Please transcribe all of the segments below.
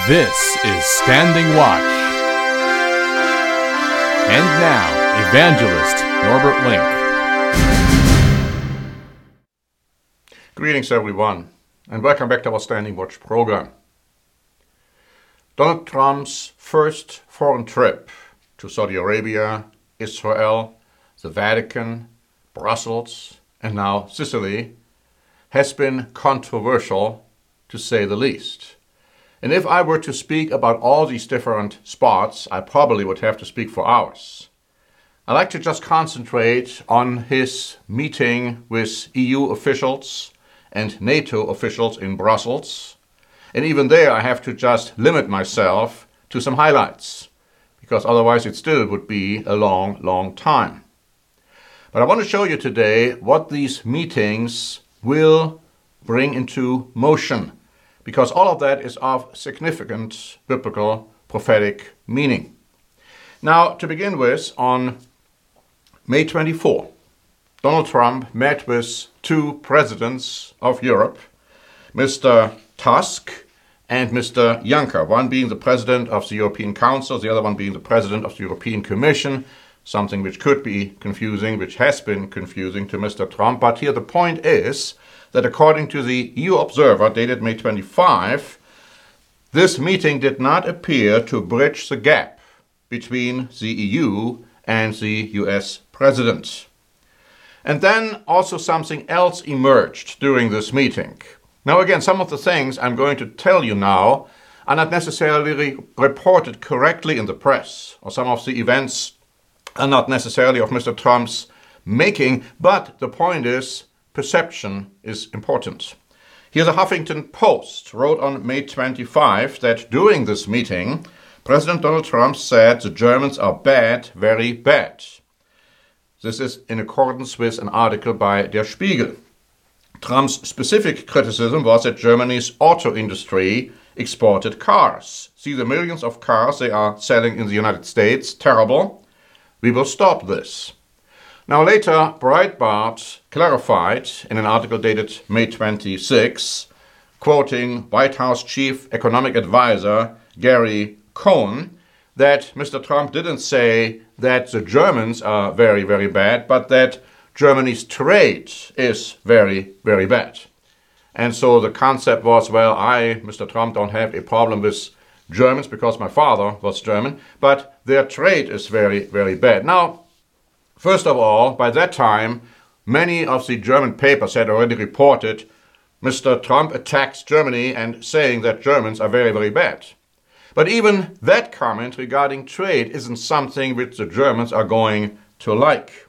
This is Standing Watch. And now, Evangelist Norbert Link. Greetings everyone, and welcome back to our Standing Watch program. Donald Trump's first foreign trip to Saudi Arabia, Israel, the Vatican, Brussels, and now Sicily has been controversial, to say the least. And if I were to speak about all these different spots, I probably would have to speak for hours. I'd like to just concentrate on his meeting with EU officials and NATO officials in Brussels. And even there, I have to just limit myself to some highlights, because otherwise it still would be a long time. But I want to show you today what these meetings will bring into motion, because all of that is of significant biblical prophetic meaning. Now, to begin with, on May 24, Donald Trump met with two presidents of Europe, Mr. Tusk and Mr. Juncker, one being the president of the European Council, the other one being the president of the European Commission, something which could be confusing, which has been confusing to Mr. Trump. But here the point is that according to the EU Observer, dated May 25, this meeting did not appear to bridge the gap between the EU and the US president. And then also something else emerged during this meeting. Now again, some of the things I'm going to tell you now are not necessarily reported correctly in the press, or some of the events are not necessarily of Mr. Trump's making, but the point is, perception is important. Here the Huffington Post wrote on May 25 that during this meeting, President Donald Trump said the Germans are bad, very bad. This is in accordance with an article by Der Spiegel. Trump's specific criticism was that Germany's auto industry exported cars. See the millions of cars they are selling in the United States, terrible. We will stop this. Now later, Breitbart clarified in an article dated May 26, quoting White House Chief Economic Advisor Gary Cohn, that Mr. Trump didn't say that the Germans are very, very bad, but that Germany's trade is very, very bad. And so the concept was, well, I, Mr. Trump, don't have a problem with Germans because my father was German, but their trade is very, very bad. Now, first of all, by that time, many of the German papers had already reported Mr. Trump attacks Germany and saying that Germans are very, very bad. But even that comment regarding trade isn't something which the Germans are going to like.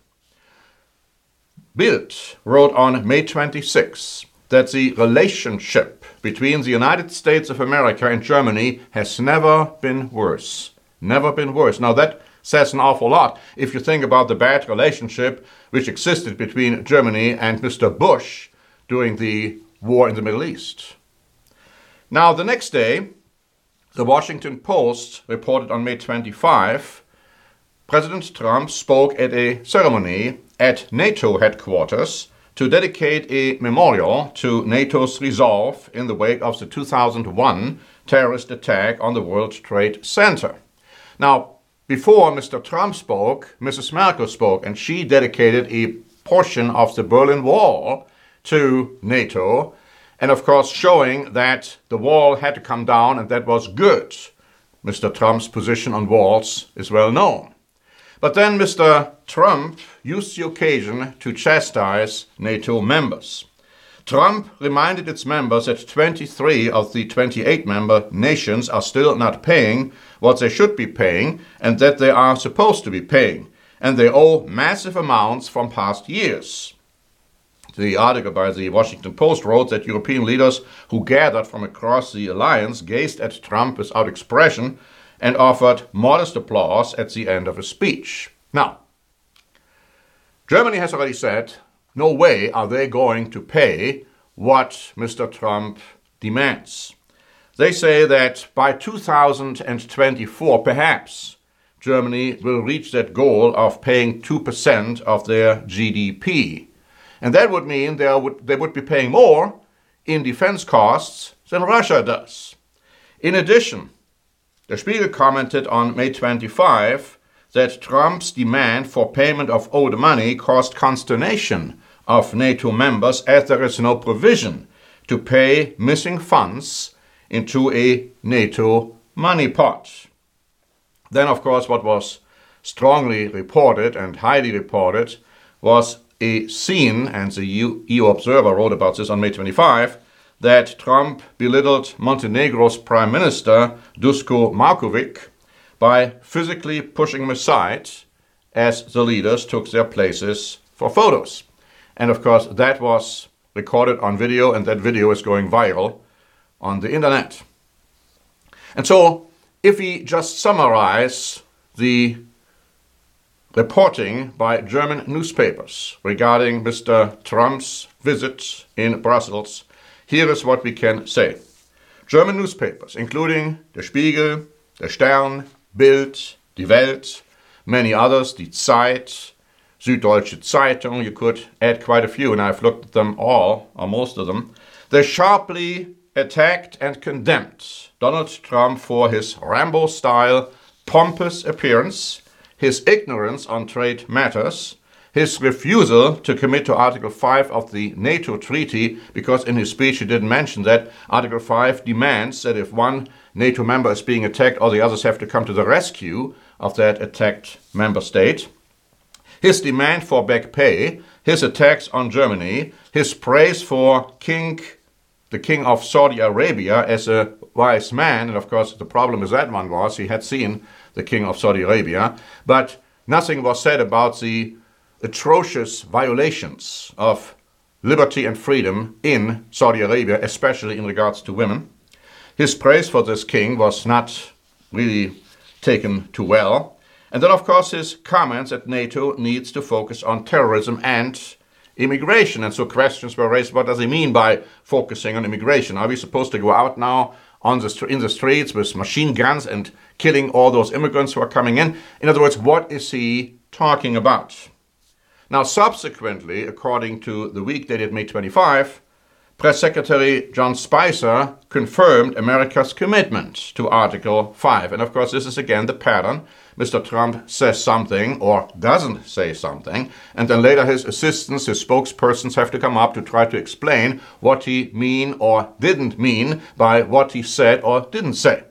Bild wrote on May 26 that the relationship between the United States of America and Germany has never been worse. Never been worse. Now that says an awful lot if you think about the bad relationship which existed between Germany and Mr. Bush during the war in the Middle East. Now the next day, the Washington Post reported on May 25, President Trump spoke at a ceremony at NATO headquarters to dedicate a memorial to NATO's resolve in the wake of the 2001 terrorist attack on the World Trade Center. Now, before Mr. Trump spoke, Mrs. Merkel spoke, and she dedicated a portion of the Berlin Wall to NATO, and of course showing that the wall had to come down, and that was good. Mr. Trump's position on walls is well known. But then Mr. Trump used the occasion to chastise NATO members. Trump reminded its members that 23 of the 28 member nations are still not paying what they should be paying and that they are supposed to be paying, and they owe massive amounts from past years. The article by the Washington Post wrote that European leaders who gathered from across the alliance gazed at Trump without expression and offered modest applause at the end of his speech. Now, Germany has already said, no way are they going to pay what Mr. Trump demands. They say that by 2024, perhaps, Germany will reach that goal of paying 2% of their GDP. And that would mean they would be paying more in defense costs than Russia does. In addition, Der Spiegel commented on May 25 that Trump's demand for payment of owed money caused consternation of NATO members as there is no provision to pay missing funds into a NATO money pot. Then, of course, what was strongly reported and highly reported was a scene, and the EU Observer wrote about this on May 25, that Trump belittled Montenegro's Prime Minister, Duško Marković, by physically pushing him aside as the leaders took their places for photos. And of course, that was recorded on video, and that video is going viral on the internet. And so, if we just summarize the reporting by German newspapers regarding Mr. Trump's visit in Brussels, here is what we can say. German newspapers, including Der Spiegel, Der Stern, Bild, Die Welt, many others, Die Zeit, Süddeutsche Zeitung, you could add quite a few, and I've looked at them all, or most of them, they sharply attacked and condemned Donald Trump for his Rambo-style, pompous appearance, his ignorance on trade matters, his refusal to commit to Article 5 of the NATO treaty, because in his speech he didn't mention that. Article 5 demands that if one NATO member is being attacked, all the others have to come to the rescue of that attacked member state. His demand for back pay, his attacks on Germany, his praise for the King of Saudi Arabia as a wise man, and of course the problem with that one was he had seen the King of Saudi Arabia, but nothing was said about the atrocious violations of liberty and freedom in Saudi Arabia, especially in regards to women. His praise for this king was not really taken too well. And then, of course, his comments that NATO needs to focus on terrorism and immigration. And so questions were raised, what does he mean by focusing on immigration? Are we supposed to go out now in the streets with machine guns and killing all those immigrants who are coming in? In other words, what is he talking about? Now, subsequently, according to the week dated May 25, Press Secretary John Spicer confirmed America's commitment to Article 5. And of course, this is again the pattern. Mr. Trump says something or doesn't say something, and then later his assistants, his spokespersons have to come up to try to explain what he mean or didn't mean by what he said or didn't say.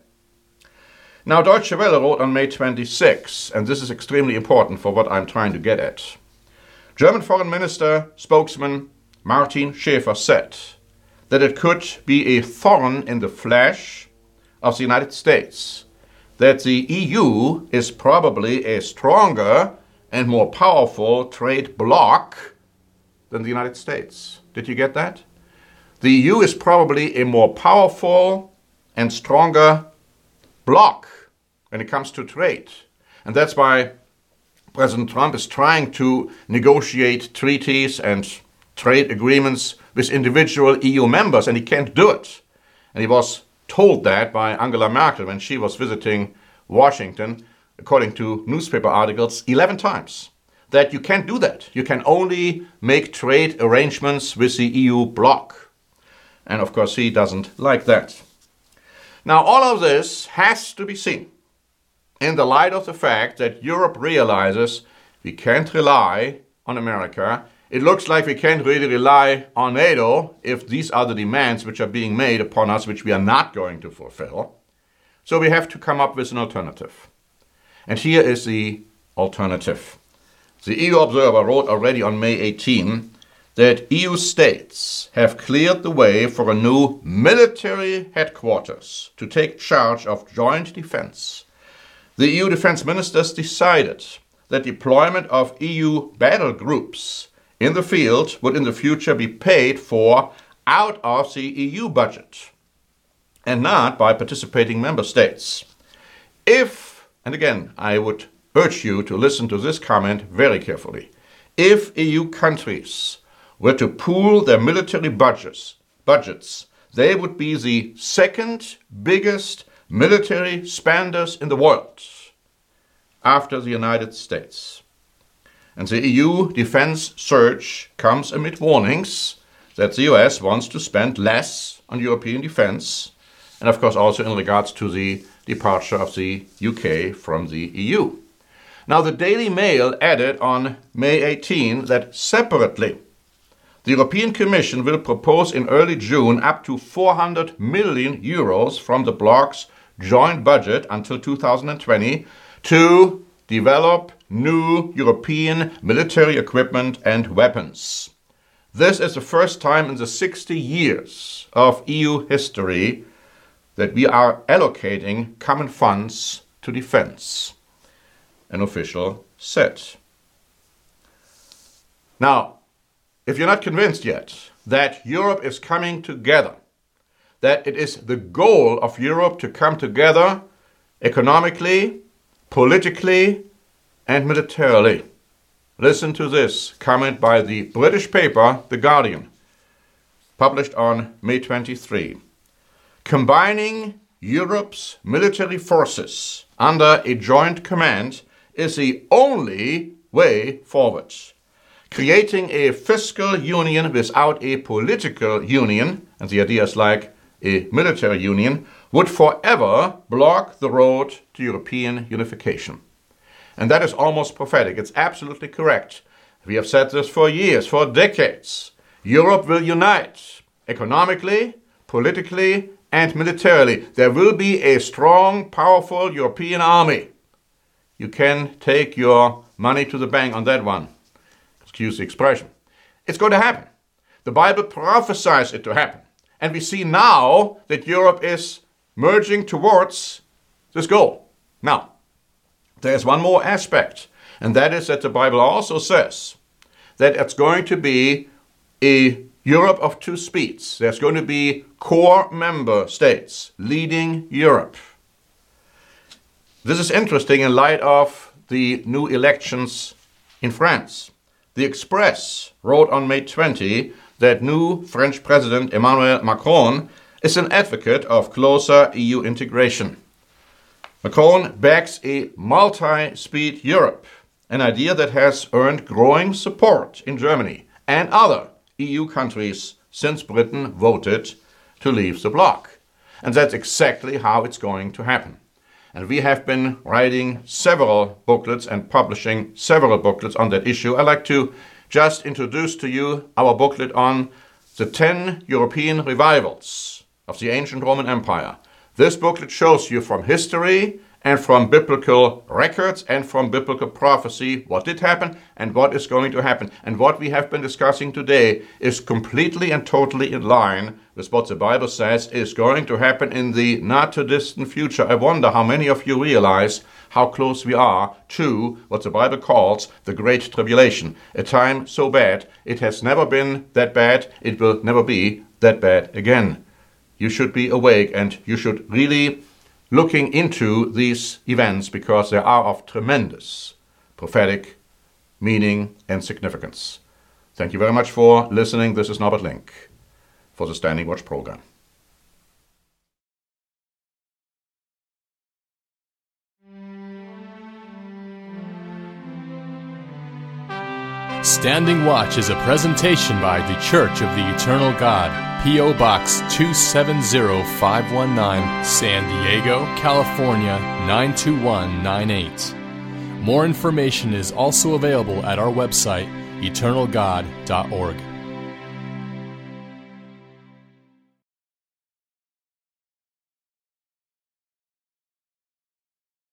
Now, Deutsche Welle wrote on May 26, and this is extremely important for what I'm trying to get at. German Foreign Minister spokesman Martin Schäfer said that it could be a thorn in the flesh of the United States that the EU is probably a stronger and more powerful trade bloc than the United States. Did you get that? The EU is probably a more powerful and stronger bloc when it comes to trade. And that's why President Trump is trying to negotiate treaties and trade agreements with individual EU members, and he can't do it. And he was told that by Angela Merkel when she was visiting Washington, according to newspaper articles, 11 times, that you can't do that. You can only make trade arrangements with the EU bloc. And of course, he doesn't like that. Now, all of this has to be seen in the light of the fact that Europe realizes we can't rely on America. It looks like we can't really rely on NATO if these are the demands which are being made upon us, which we are not going to fulfill. So we have to come up with an alternative. And here is the alternative. The EU Observer wrote already on May 18 that EU states have cleared the way for a new military headquarters to take charge of joint defense. The EU defense ministers decided that deployment of EU battle groups in the field would in the future be paid for out of the EU budget and not by participating member states. If, and again, I would urge you to listen to this comment very carefully, if EU countries were to pool their military budgets, they would be the second biggest military spenders in the world after the United States. And the EU defense surge comes amid warnings that the US wants to spend less on European defense and of course also in regards to the departure of the UK from the EU. Now, the Daily Mail added on May 18 that separately, the European Commission will propose in early June up to 400 million euros from the bloc's joint budget until 2020 to develop new European military equipment and weapons. This is the first time in the 60 years of EU history that we are allocating common funds to defense, an official said. Now, if you're not convinced yet that Europe is coming together, that it is the goal of Europe to come together economically, politically, and militarily, listen to this comment by the British paper The Guardian, published on May 23. Combining Europe's military forces under a joint command is the only way forward. Creating a fiscal union without a political union, and the idea is like a military union, would forever block the road to European unification. And that is almost prophetic. It's absolutely correct. We have said this for years, for decades. Europe will unite economically, politically, and militarily. There will be a strong, powerful European army. You can take your money to the bank on that one. Excuse the expression. It's going to happen. The Bible prophesies it to happen. And we see now that Europe is merging towards this goal. Now, there's one more aspect, and that is that the Bible also says that it's going to be a Europe of two speeds. There's going to be core member states leading Europe. This is interesting in light of the new elections in France. The Express wrote on May 20 that new French President Emmanuel Macron is an advocate of closer EU integration. Macron backs a multi-speed Europe, an idea that has earned growing support in Germany and other EU countries since Britain voted to leave the bloc. And that's exactly how it's going to happen. And we have been writing several booklets and publishing several booklets on that issue. I'd like to just introduce to you our booklet on the 10 European revivals of the ancient Roman Empire. This booklet shows you from history and from biblical records and from biblical prophecy what did happen and what is going to happen. And what we have been discussing today is completely and totally in line with what the Bible says is going to happen in the not too distant future. I wonder how many of you realize how close we are to what the Bible calls the Great Tribulation, a time so bad it has never been that bad, it will never be that bad again. You should be awake and you should really looking into these events because they are of tremendous prophetic meaning and significance. Thank you very much for listening. This is Norbert Link for the Standing Watch program. Standing Watch is a presentation by The Church of the Eternal God, P.O. Box 270519, San Diego, California 92198. More information is also available at our website, eternalgod.org.